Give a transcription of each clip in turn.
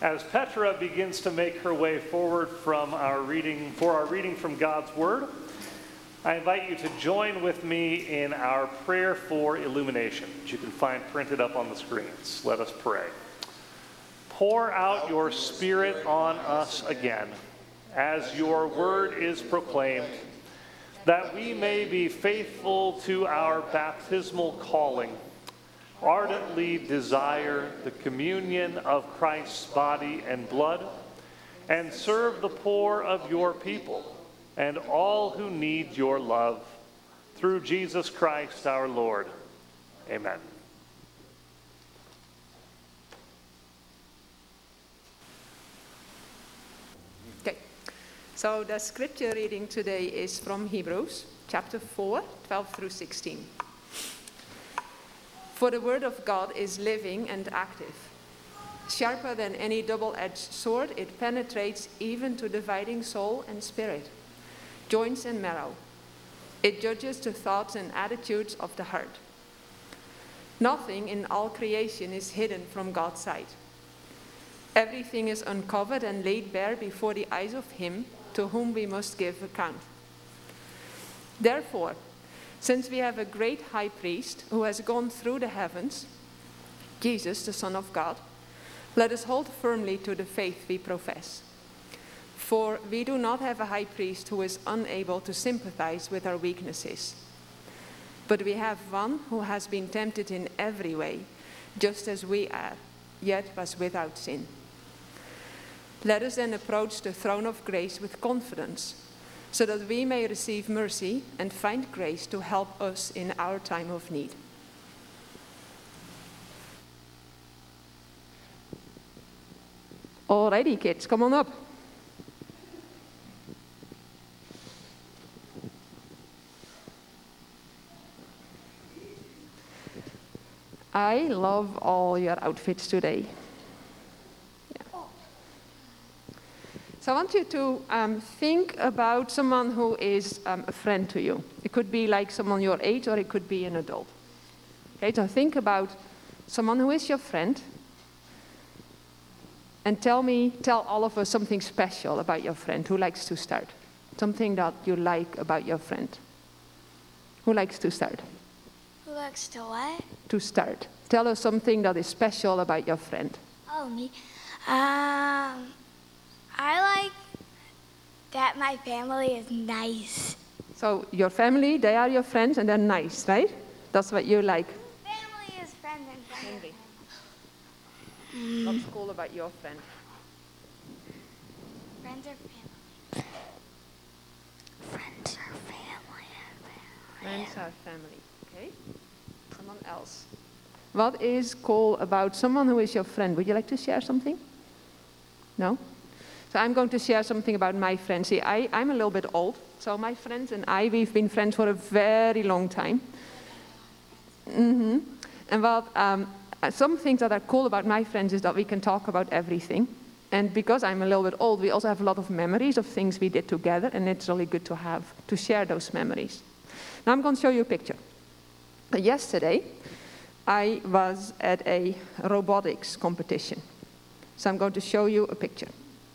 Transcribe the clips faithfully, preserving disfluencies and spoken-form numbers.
As Petra begins to make her way forward from our reading, for our reading from God's Word, I invite you to join with me in our prayer for illumination, which you can find printed up on the screens. Let us pray. Pour out your Spirit on us again, as your word is proclaimed, that we may be faithful to our baptismal calling, ardently desire the communion of Christ's body and blood, and serve the poor of your people and all who need your love, through Jesus Christ our Lord. Amen. Okay, so the scripture reading today is from Hebrews chapter four, twelve through sixteen. For the word of God is living and active. Sharper than any double-edged sword, it penetrates even to dividing soul and spirit, joints and marrow. It judges the thoughts and attitudes of the heart. Nothing in all creation is hidden from God's sight. Everything is uncovered and laid bare before the eyes of Him to whom we must give account. Therefore, since we have a great high priest who has gone through the heavens, Jesus, the Son of God, let us hold firmly to the faith we profess. For we do not have a high priest who is unable to sympathize with our weaknesses, but we have one who has been tempted in every way, just as we are, yet was without sin. Let us then approach the throne of grace with confidence, so that we may receive mercy and find grace to help us in our time of need. Alrighty, kids, come on up. I love all your outfits today. So I want you to um, think about someone who is um, a friend to you. It could be like someone your age, or it could be an adult. Okay, so think about someone who is your friend, and tell me, tell all of us something special about your friend. Who likes to start? Something that you like about your friend. Who likes to start? Who likes to what? To start. Tell us something that is special about your friend. Oh, me. Um... I like that my family is nice. So your family, they are your friends and they're nice, right? That's what you like. Family is friends and family. Mm. What's cool about your friend? Friends are family. Friends are family. Friends are family, okay? Someone else. What is cool about someone who is your friend? Would you like to share something? No? So I'm going to share something about my friends. See, I, I'm a little bit old, so my friends and I, we've been friends for a very long time. Mm-hmm. And what, um, some things that are cool about my friends is that we can talk about everything. And because I'm a little bit old, we also have a lot of memories of things we did together, and it's really good to have, to share those memories. Now I'm going to show you a picture. Yesterday, I was at a robotics competition. So I'm going to show you a picture.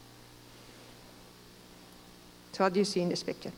So what do you see in this picture?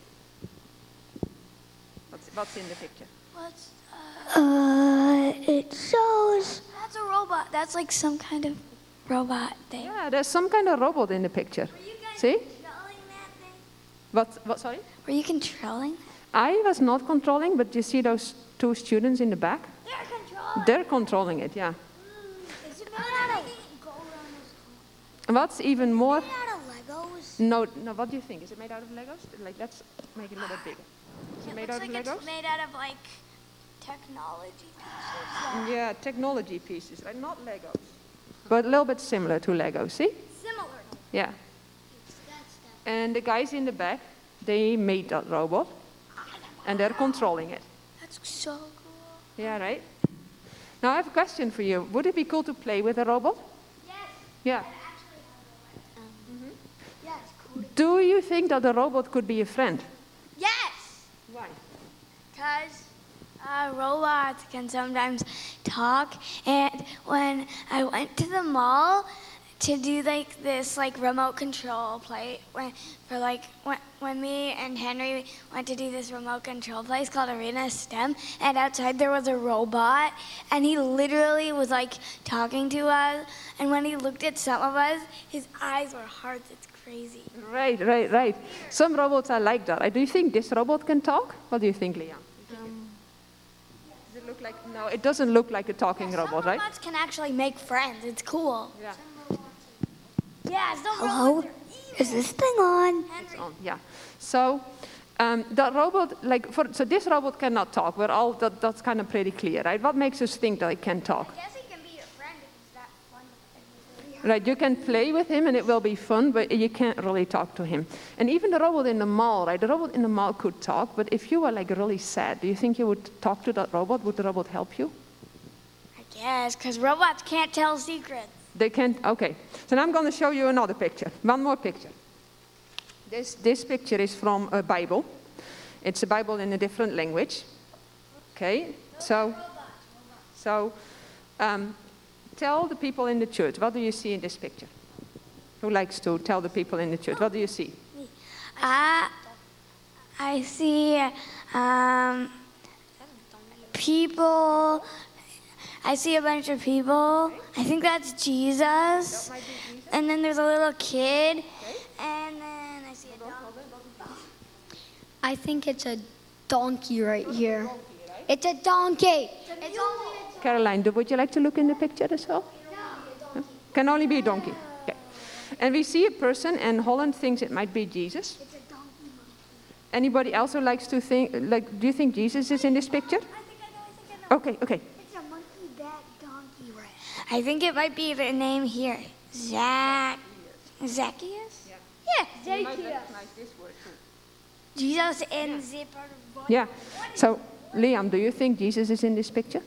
What's, what's in the picture? What's, uh, uh, it shows... That's a robot. That's like some kind of robot thing. Yeah, there's some kind of robot in the picture. Were you guys see? controlling that thing? What, what, sorry? Were you controlling? I was not controlling, but you see those two students in the back? They're controlling. They're controlling it, yeah. Mm, is it made out of... What's even more... Made out of Legos? No, no, what do you think? Is it made out of Legos? Like, let's make it a little bit bigger. Is it, It made looks out like of Legos? it's made out of, like, technology pieces. Yeah, technology pieces, like not Legos. But a little bit similar to Legos, see? Similar. Yeah. And the guys in the back, they made that robot, and they're controlling it. That's so cool. Yeah, right? Now I have a question for you. Would it be cool to play with a robot? Yes. Yeah. Mm-hmm. Yeah, it's cool. Do you think that a robot could be a friend? Yes. Why? Because uh, robots can sometimes talk. And when I went to the mall, to do like this like remote control play when for like when, when me and Henry went to do this remote control place called Arena STEM, and outside there was a robot, and he literally was like talking to us, and when he looked at some of us, his eyes were hearts. It's crazy. Right, right, right. Some robots are like that. Do you think this robot can talk? What do you think, Liam? Um, Does it look like? No, it doesn't look like a talking yeah, robot, some right? robots can actually make friends. It's cool. Yeah. Yeah. Some Hello? robots are Is this thing on? It's on, yeah. So um, that robot, like, for, so this robot cannot talk. We're all that, that's kind of pretty clear, right? What makes us think that it can talk? I guess he can be your friend if it's that fun. Right, you can play with him and it will be fun, but you can't really talk to him. And even the robot in the mall, right? The robot in the mall could talk, but if you were like really sad, do you think you would talk to that robot? Would the robot help you? I guess, because robots can't tell secrets. They can't, okay. So now I'm going to show you another picture, one more picture. This, this picture is from a Bible. It's a Bible in a different language. Okay, so, so um, tell the people in the church, what do you see in this picture? Who likes to tell the people in the church? What do you see? I, I see um, people. I see a bunch of people. I think that's Jesus. And then there's a little kid. And then I see a dog. I think it's a donkey right here. It's a donkey. It's only Caroline, do, would you like to look in the picture as well? No. Can only be a donkey. Okay. And we see a person, and Holland thinks it might be Jesus. It's a donkey. Anybody else who likes to think, like, do you think Jesus is in this picture? I think I know, I think I know. Okay, okay. It's a monkey back donkey rat. I think it might be the name here. Zac. Zacchaeus? Yeah. Yeah, Zacchaeus. Jesus and the part of body. Yeah. So, Liam, do you think Jesus is in this picture?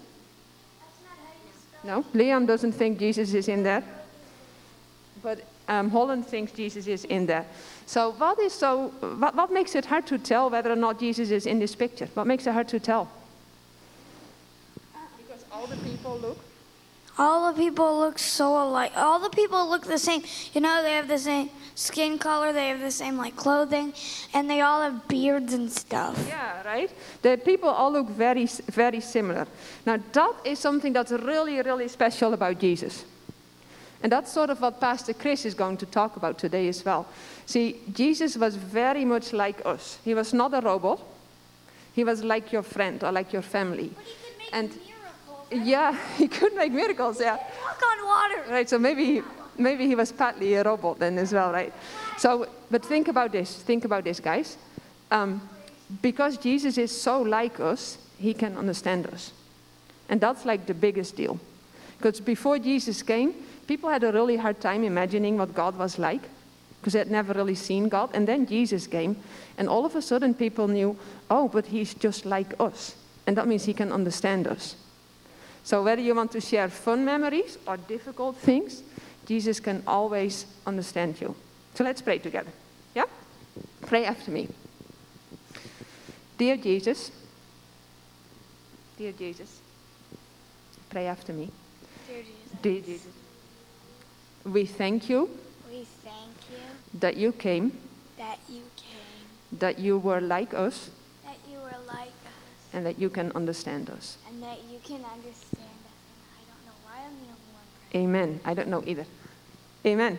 No, Liam doesn't think Jesus is in there. But um, Holland thinks Jesus is in there. So what is so? What, what makes it hard to tell whether or not Jesus is in this picture? What makes it hard to tell? Because all the people look. All the people look so alike. All the people look the same. You know, they have the same skin color, they have the same like clothing, and they all have beards and stuff. Yeah, right? The people all look very, very similar. Now, that is something that's really, really special about Jesus. And that's sort of what Pastor Chris is going to talk about today as well. See, Jesus was very much like us. He was not a robot. He was like your friend or like your family. But he could make And miracles. yeah, he could make miracles, yeah. Walk on water. Right, so maybe maybe he was partly a robot then as well, right? So, but think about this, think about this, guys. Um, because Jesus is so like us, he can understand us. And that's like the biggest deal. Because before Jesus came, people had a really hard time imagining what God was like, because they had never really seen God. And then Jesus came, and all of a sudden people knew, oh, but he's just like us. And that means he can understand us. So whether you want to share fun memories or difficult things, Jesus can always understand you. So let's pray together. Yeah? Pray after me. Dear Jesus, dear Jesus, pray after me. Dear Jesus, Dear Jesus, we thank you we thank you that you came, that you came, that you were like us, that you were like us, and that you can understand us. and that you can understand us. And I don't know why I'm the only one praying. Amen. I don't know either. Amen.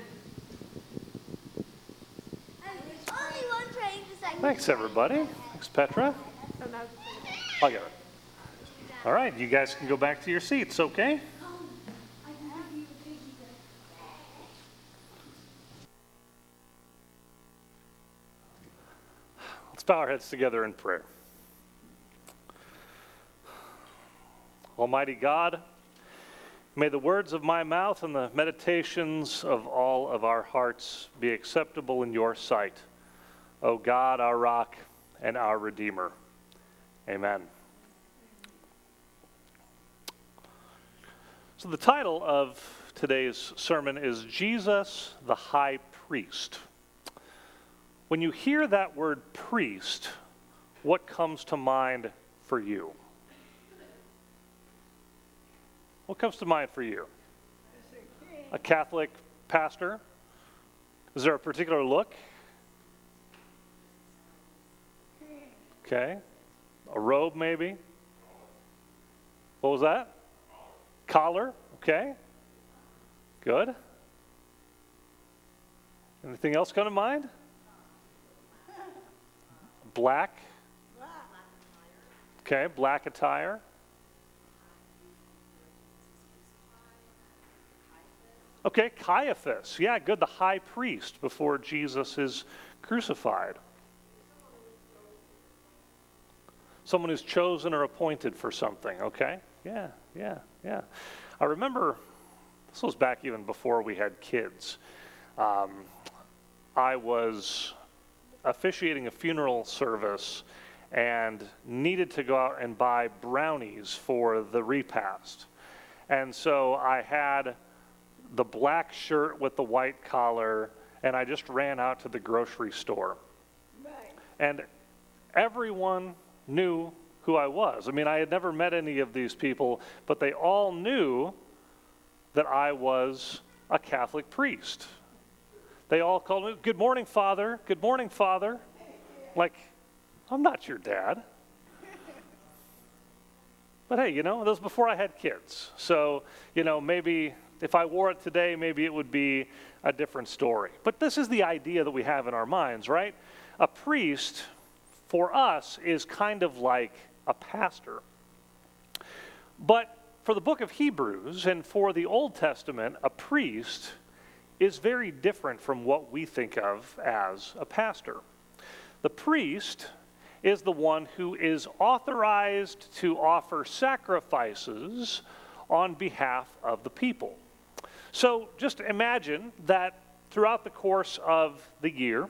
I'm the only one praying the second. Thanks, everybody. Thanks, Petra. I'll get it. All right, you guys can go back to your seats, okay? Let's bow our heads together in prayer. Almighty God, may the words of my mouth and the meditations of all of our hearts be acceptable in your sight, O God, our rock and our Redeemer. Amen. So the title of today's sermon is Jesus the High Priest. When you hear that word priest, what comes to mind for you? What comes to mind for you? A Catholic pastor? Is there a particular look? Okay. A robe, maybe? What was that? Collar, okay. Good. Anything else come to mind? Black. Okay, black attire. Okay, Caiaphas. Yeah, good. The high priest before Jesus is crucified. Someone who's chosen or appointed for something. Okay, yeah, yeah, yeah. I remember, this was back even before we had kids. Um, I was officiating a funeral service and needed to go out and buy brownies for the repast. And so I had the black shirt with the white collar, and I just ran out to the grocery store. Right. And everyone knew who I was. I mean, I had never met any of these people, but they all knew that I was a Catholic priest. They all called me, "Good morning, Father. Good morning, Father." Like, I'm not your dad. But hey, you know, that was before I had kids. So, you know, maybe if I wore it today, maybe it would be a different story. But this is the idea that we have in our minds, right? A priest, for us, is kind of like a pastor. But for the book of Hebrews and for the Old Testament, a priest is very different from what we think of as a pastor. The priest is the one who is authorized to offer sacrifices on behalf of the people. So just imagine that throughout the course of the year,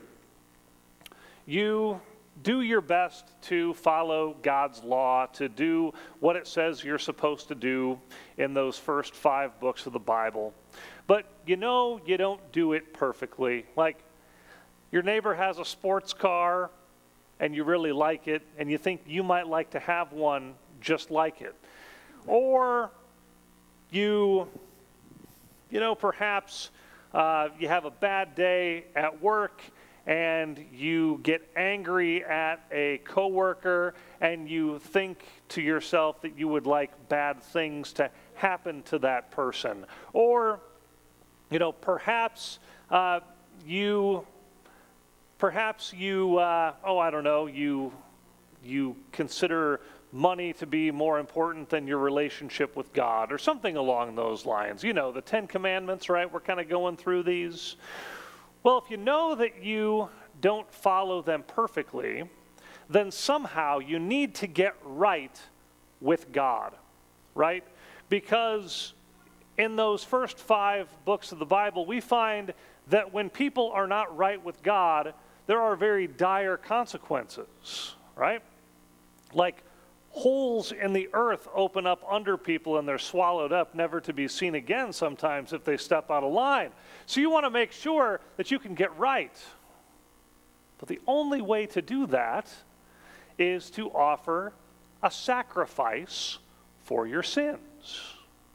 you do your best to follow God's law, to do what it says you're supposed to do in those first five books of the Bible. But you know you don't do it perfectly. Like, your neighbor has a sports car, and you really like it, and you think you might like to have one just like it. Or you, you know, perhaps uh, you have a bad day at work, and you get angry at a coworker, and you think to yourself that you would like bad things to happen to that person. Or, you know, perhaps uh, you, perhaps you, uh, oh, I don't know, you, you consider money to be more important than your relationship with God, or something along those lines. You know, the Ten Commandments, right? We're kind of going through these. Well, if you know that you don't follow them perfectly, then somehow you need to get right with God, right? Because in those first five books of the Bible, we find that when people are not right with God, there are very dire consequences, right? Like holes in the earth open up under people and they're swallowed up, never to be seen again sometimes if they step out of line. So you want to make sure that you can get right. But the only way to do that is to offer a sacrifice for your sins.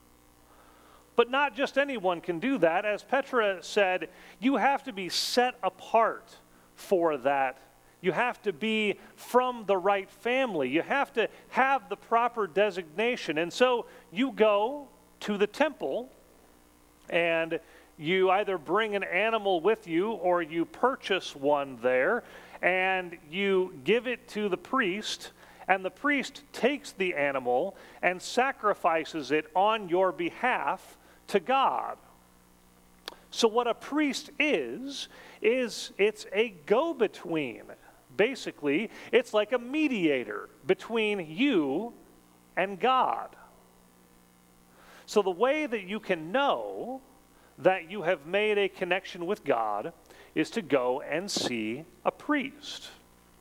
But not just anyone can do that. As Petra said, you have to be set apart for that. You have to be from the right family. You have to have the proper designation. And so you go to the temple and you either bring an animal with you or you purchase one there and you give it to the priest, and the priest takes the animal and sacrifices it on your behalf to God. So what a priest is, is it's a go-between. Basically, it's like a mediator between you and God. So the way that you can know that you have made a connection with God is to go and see a priest.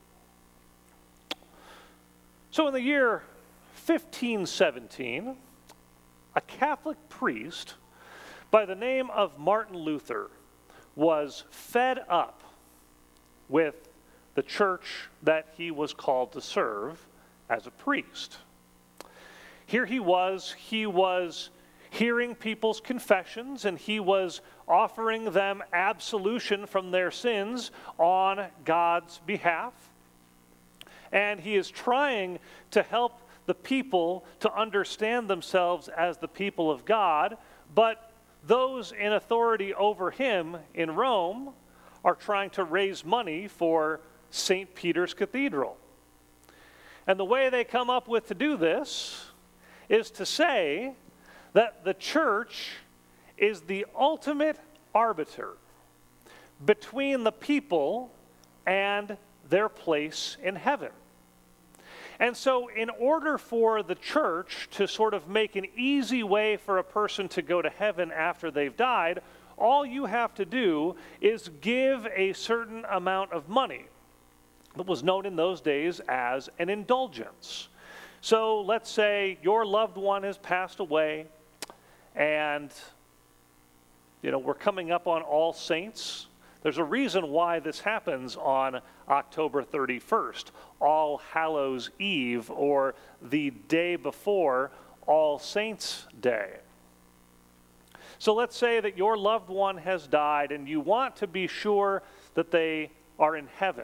So in the year fifteen seventeen, a Catholic priest by the name of Martin Luther was fed up with the church that he was called to serve as a priest. Here he was, he was hearing people's confessions, and he was offering them absolution from their sins on God's behalf. And he is trying to help the people to understand themselves as the people of God, but those in authority over him in Rome are trying to raise money for Saint Peter's Cathedral. And the way they come up with to do this is to say that the church is the ultimate arbiter between the people and their place in heaven. And so in order for the church to sort of make an easy way for a person to go to heaven after they've died, all you have to do is give a certain amount of money that was known in those days as an indulgence. So let's say your loved one has passed away, and you know we're coming up on All Saints. There's a reason why this happens on October thirty-first, All Hallows Eve, or the day before All Saints Day. So let's say that your loved one has died and you want to be sure that they are in heaven.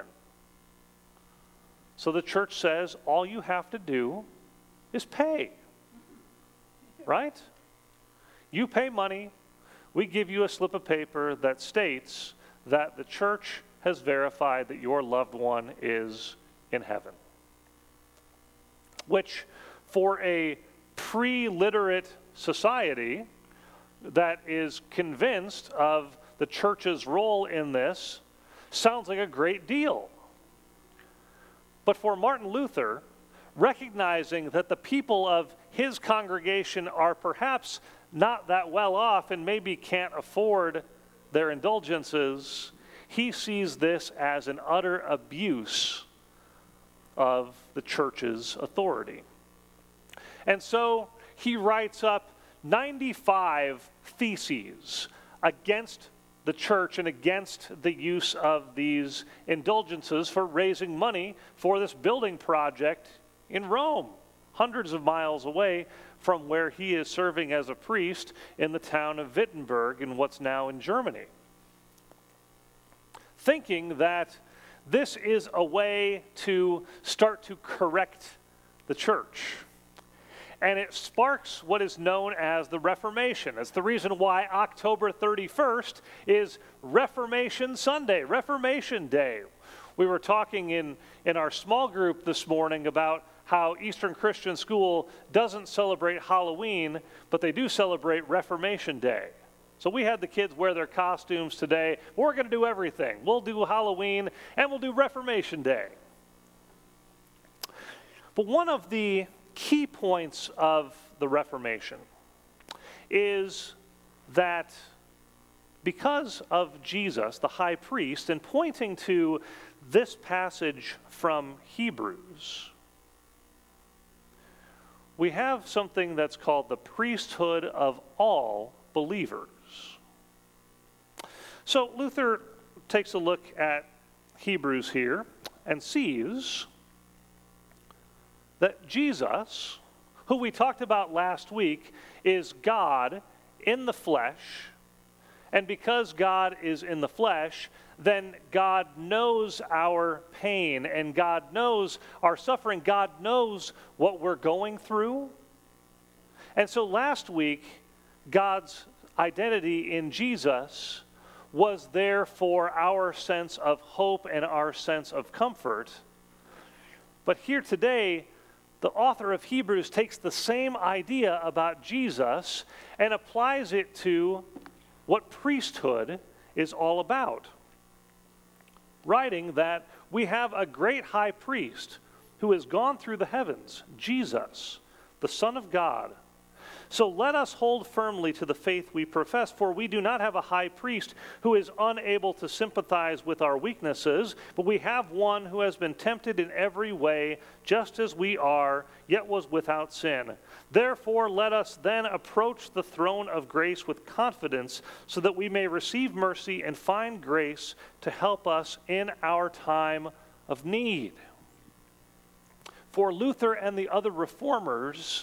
So the church says all you have to do is pay, right? You pay money, we give you a slip of paper that states that the church has verified that your loved one is in heaven. Which, for a pre-literate society that is convinced of the church's role in this, sounds like a great deal. But for Martin Luther, recognizing that the people of his congregation are perhaps not that well off and maybe can't afford their indulgences, he sees this as an utter abuse of the church's authority. And so he writes up ninety-five theses against the church and against the use of these indulgences for raising money for this building project in Rome, hundreds of miles away from where he is serving as a priest in the town of Wittenberg in what's now in Germany. Thinking that this is a way to start to correct the church. And it sparks what is known as the Reformation. It's the reason why October thirty-first is Reformation Sunday, Reformation Day. We were talking in, in our small group this morning about how Eastern Christian School doesn't celebrate Halloween, but they do celebrate Reformation Day. So we had the kids wear their costumes today. We're going to do everything. We'll do Halloween and we'll do Reformation Day. But one of the key points of the Reformation is that because of Jesus, the high priest, and pointing to this passage from Hebrews, we have something that's called the priesthood of all believers. So Luther takes a look at Hebrews here and sees that Jesus, who we talked about last week, is God in the flesh. And because God is in the flesh, then God knows our pain and God knows our suffering. God knows what we're going through. And so last week, God's identity in Jesus was there for our sense of hope and our sense of comfort. But here today, the author of Hebrews takes the same idea about Jesus and applies it to what priesthood is all about. Writing that we have a great high priest who has gone through the heavens, Jesus, the Son of God. So let us hold firmly to the faith we profess, for we do not have a high priest who is unable to sympathize with our weaknesses, but we have one who has been tempted in every way, just as we are, yet was without sin. Therefore, let us then approach the throne of grace with confidence, so that we may receive mercy and find grace to help us in our time of need. For Luther and the other reformers,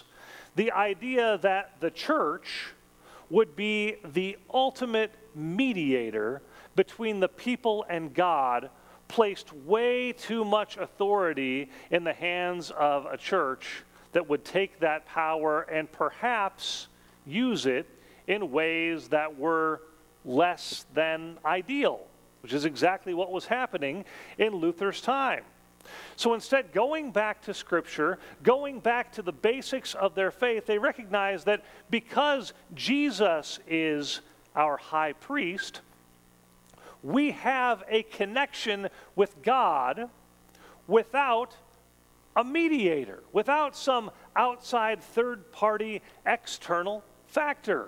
the idea that the church would be the ultimate mediator between the people and God placed way too much authority in the hands of a church that would take that power and perhaps use it in ways that were less than ideal, which is exactly what was happening in Luther's time. So instead, going back to Scripture, going back to the basics of their faith, they recognize that because Jesus is our high priest, we have a connection with God without a mediator, without some outside third-party external factor.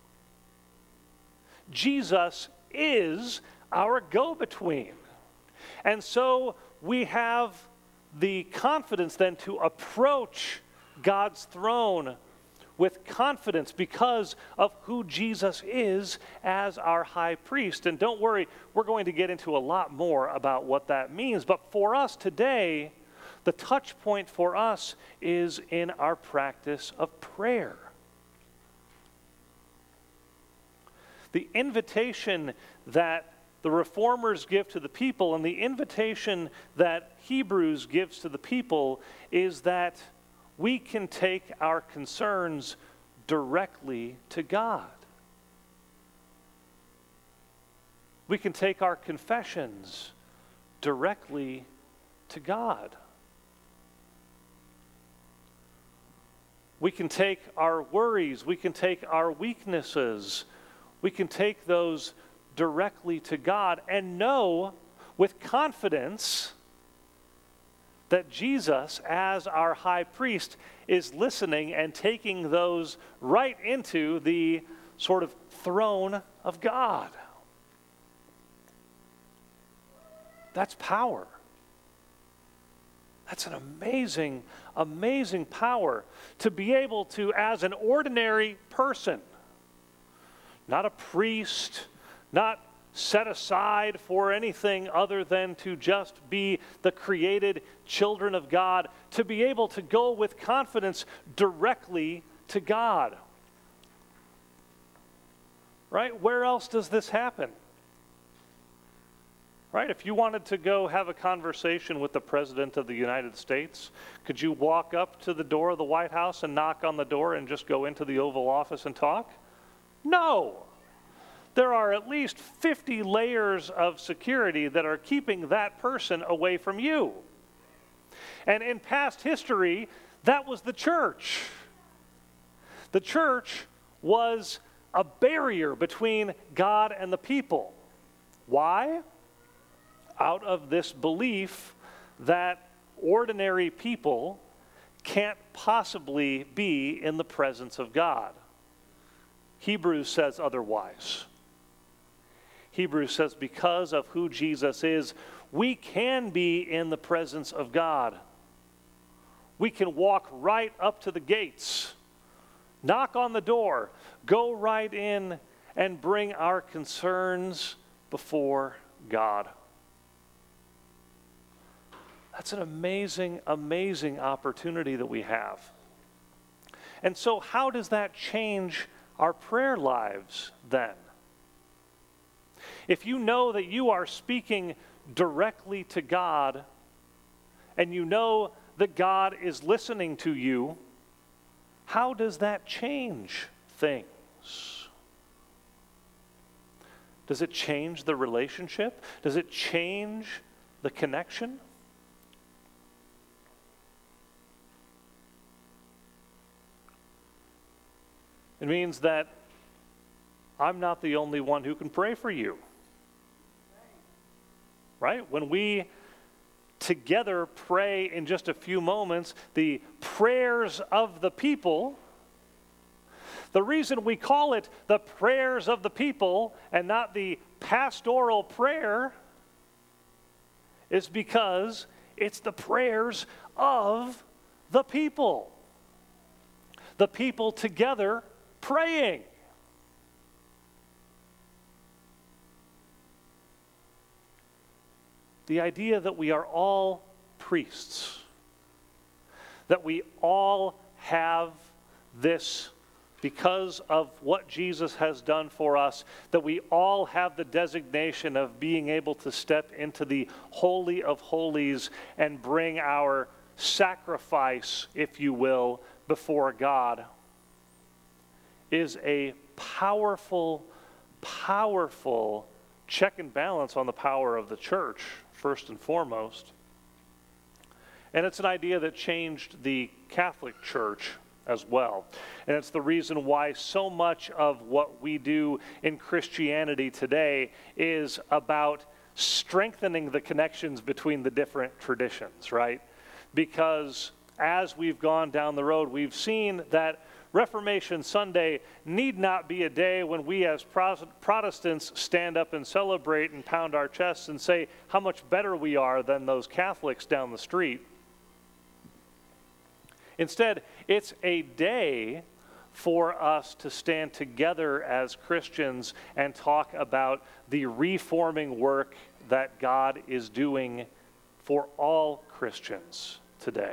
Jesus is our go-between. And so we have the confidence then to approach God's throne with confidence because of who Jesus is as our high priest. And don't worry, we're going to get into a lot more about what that means. But for us today, the touch point for us is in our practice of prayer. The invitation that the Reformers give to the people and the invitation that Hebrews gives to the people is that we can take our concerns directly to God. We can take our confessions directly to God. We can take our worries, we can take our weaknesses, we can take those directly to God and know with confidence that Jesus, as our high priest, is listening and taking those right into the sort of throne of God. That's power. That's an amazing, amazing power to be able to, as an ordinary person, not a priest, not set aside for anything other than to just be the created children of God, to be able to go with confidence directly to God. Right? Where else does this happen? Right? If you wanted to go have a conversation with the President of the United States, could you walk up to the door of the White House and knock on the door and just go into the Oval Office and talk? No! There are at least fifty layers of security that are keeping that person away from you. And in past history, that was the church. The church was a barrier between God and the people. Why? Out of this belief that ordinary people can't possibly be in the presence of God. Hebrews says otherwise. Hebrews says because of who Jesus is, we can be in the presence of God. We can walk right up to the gates, knock on the door, go right in and bring our concerns before God. That's an amazing, amazing opportunity that we have. And so how does that change our prayer lives then? If you know that you are speaking directly to God and you know that God is listening to you, how does that change things? Does it change the relationship? Does it change the connection? It means that I'm not the only one who can pray for you. Right? When we together pray in just a few moments, the prayers of the people, the reason we call it the prayers of the people and not the pastoral prayer is because it's the prayers of the people. The people together praying. The idea that we are all priests, that we all have this, because of what Jesus has done for us, that we all have the designation of being able to step into the Holy of Holies and bring our sacrifice, if you will, before God, is a powerful, powerful check and balance on the power of the church, first and foremost. And it's an idea that changed the Catholic Church as well. And it's the reason why so much of what we do in Christianity today is about strengthening the connections between the different traditions, right? Because as we've gone down the road, we've seen that Reformation Sunday need not be a day when we as Protestants stand up and celebrate and pound our chests and say how much better we are than those Catholics down the street. Instead, it's a day for us to stand together as Christians and talk about the reforming work that God is doing for all Christians today.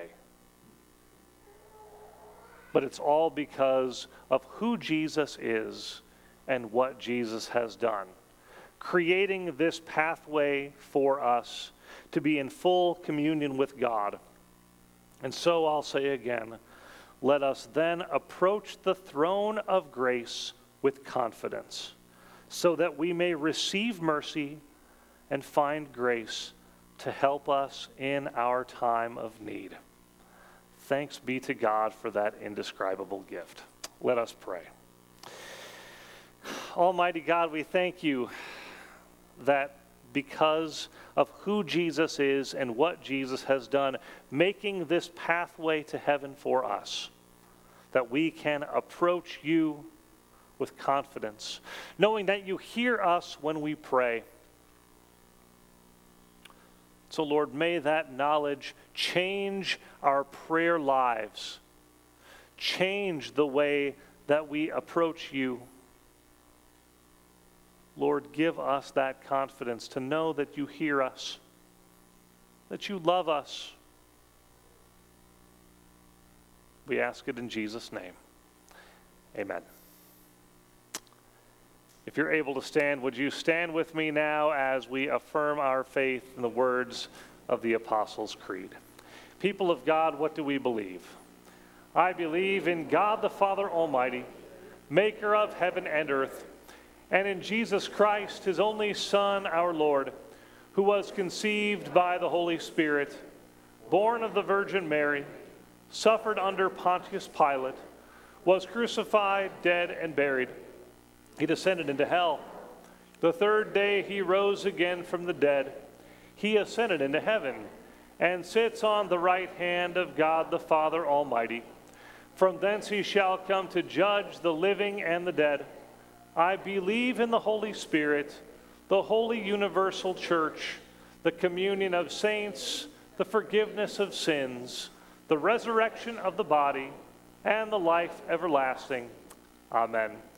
But it's all because of who Jesus is and what Jesus has done, creating this pathway for us to be in full communion with God. And so I'll say again, let us then approach the throne of grace with confidence, so that we may receive mercy and find grace to help us in our time of need. Thanks be to God for that indescribable gift. Let us pray. Almighty God, we thank you that because of who Jesus is and what Jesus has done, making this pathway to heaven for us, that we can approach you with confidence, knowing that you hear us when we pray. So, Lord, may that knowledge change our prayer lives, change the way that we approach you. Lord, give us that confidence to know that you hear us, that you love us. We ask it in Jesus' name. Amen. If you're able to stand, would you stand with me now as we affirm our faith in the words of the Apostles' Creed? People of God, what do we believe? I believe in God the Father Almighty, maker of heaven and earth, and in Jesus Christ, his only Son, our Lord, who was conceived by the Holy Spirit, born of the Virgin Mary, suffered under Pontius Pilate, was crucified, dead, and buried. He descended into hell. The third day he rose again from the dead. He ascended into heaven and sits on the right hand of God the Father Almighty. From thence he shall come to judge the living and the dead. I believe in the Holy Spirit, the holy universal church, the communion of saints, the forgiveness of sins, the resurrection of the body, and the life everlasting. Amen.